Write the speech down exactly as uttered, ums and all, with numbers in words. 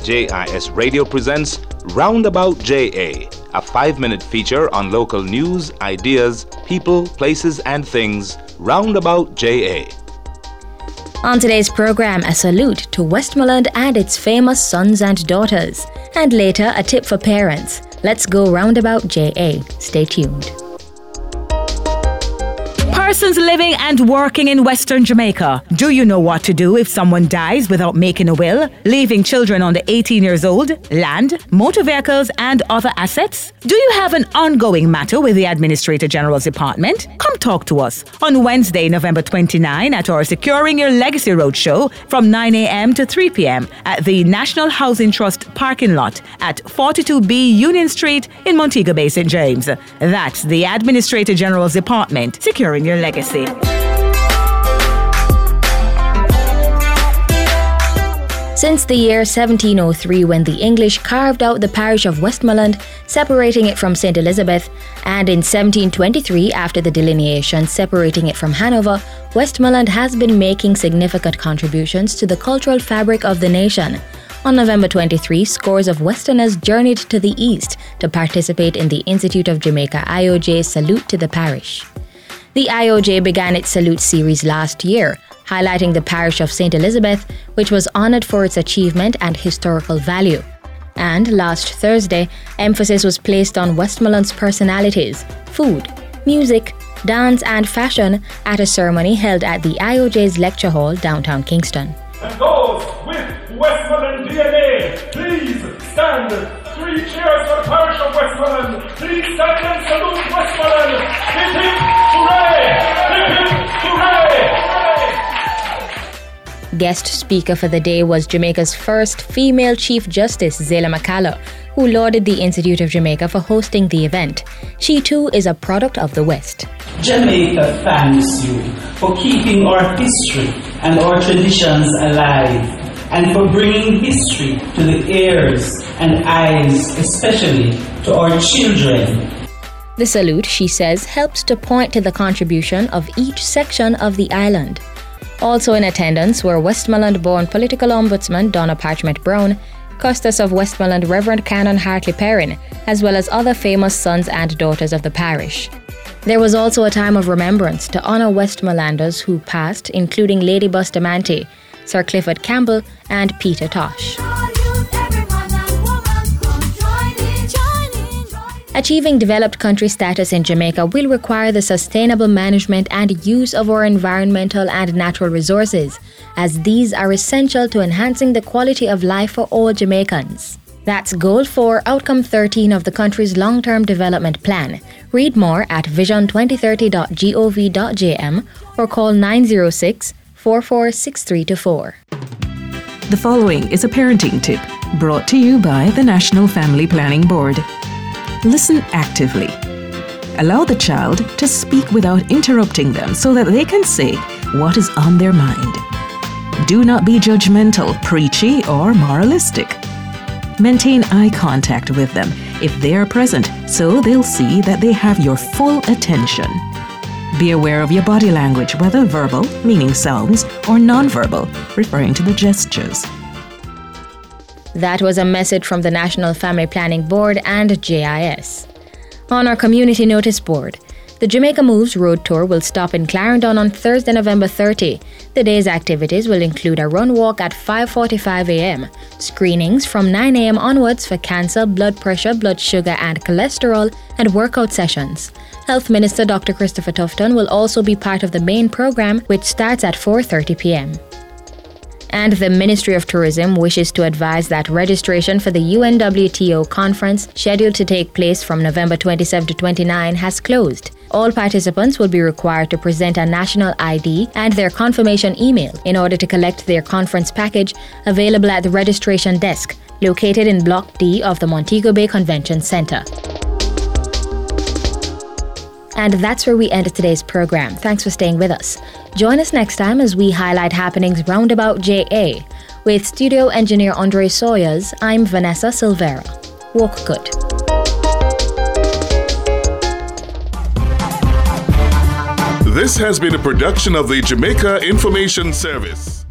J I S Radio presents Roundabout J A, a five-minute feature on local news, ideas, people, places, and things. Roundabout J A. On today's program, a salute to Westmoreland and its famous sons and daughters. And later, a tip for parents. Let's go Roundabout J A. Stay tuned. Persons living and working in Western Jamaica, do you know what to do if someone dies without making a will, leaving children under eighteen years old, land, motor vehicles and other assets? Do you have an ongoing matter with the Administrator General's Department? Come talk to us on Wednesday, November twenty-ninth at our Securing Your Legacy Roadshow from nine a.m. to three p.m. at the National Housing Trust parking lot at forty-two B Union Street in Montego Bay, Saint James. That's the Administrator General's Department, Securing Your Legacy. Since the year seventeen oh three, when the English carved out the parish of Westmoreland, separating it from Saint Elizabeth, and in seventeen twenty-three, after the delineation separating it from Hanover, Westmoreland has been making significant contributions to the cultural fabric of the nation. On November twenty-third, scores of Westerners journeyed to the east to participate in the Institute of Jamaica I O J Salute to the Parish. The I O J began its Salute series last year, highlighting the parish of Saint Elizabeth, which was honoured for its achievement and historical value. And last Thursday, emphasis was placed on Westmoreland's personalities, food, music, dance and fashion at a ceremony held at the I O J's Lecture Hall, downtown Kingston. And those with Westmoreland D N A, please stand. Three cheers for the parish of Westmoreland. Please stand and salute Westmoreland. Hip hip, hooray! Hip hip, hooray! Guest speaker for the day was Jamaica's first female Chief Justice, Zela Makala, who lauded the Institute of Jamaica for hosting the event. She too is a product of the West. Jamaica thanks you for keeping our history and our traditions alive, and for bringing history to the ears and eyes, especially to our children. The salute, she says, helps to point to the contribution of each section of the island. Also in attendance were Westmoreland-born political ombudsman Donna Parchment Brown, Custos of Westmoreland Reverend Canon Hartley Perrin, as well as other famous sons and daughters of the parish. There was also a time of remembrance to honour Westmorelanders who passed, including Lady Bustamante, Sir Clifford Campbell and Peter Tosh. Achieving developed country status in Jamaica will require the sustainable management and use of our environmental and natural resources, as these are essential to enhancing the quality of life for all Jamaicans. That's Goal four, Outcome thirteen of the country's long-term development plan. Read more at vision twenty thirty dot gov dot j m or call nine oh six, four four six three two four. The following is a parenting tip brought to you by the National Family Planning Board. Listen actively. Allow the child to speak without interrupting them so that they can say what is on their mind. Do not be judgmental, preachy, or moralistic. Maintain eye contact with them if they are present so they'll see that they have your full attention. Be aware of your body language, whether verbal, meaning sounds, or nonverbal, referring to the gestures. That was a message from the National Family Planning Board and J I S. On our community notice board, the Jamaica Moves Road Tour will stop in Clarendon on Thursday, November thirtieth. The day's activities will include a run walk at five forty-five a.m., screenings from nine a.m. onwards for cancer, blood pressure, blood sugar and cholesterol, and workout sessions. Health Minister Doctor Christopher Tufton will also be part of the main program, which starts at four thirty p.m. And the Ministry of Tourism wishes to advise that registration for the U N W T O conference, scheduled to take place from November twenty-seventh to twenty-ninth, has closed. All participants will be required to present a national I D and their confirmation email in order to collect their conference package, available at the registration desk, located in Block D of the Montego Bay Convention Centre. And that's where we ended today's program. Thanks for staying with us. Join us next time as we highlight happenings roundabout J A. With studio engineer Andre Sawyers, I'm Vanessa Silvera. Walk good. This has been a production of the Jamaica Information Service.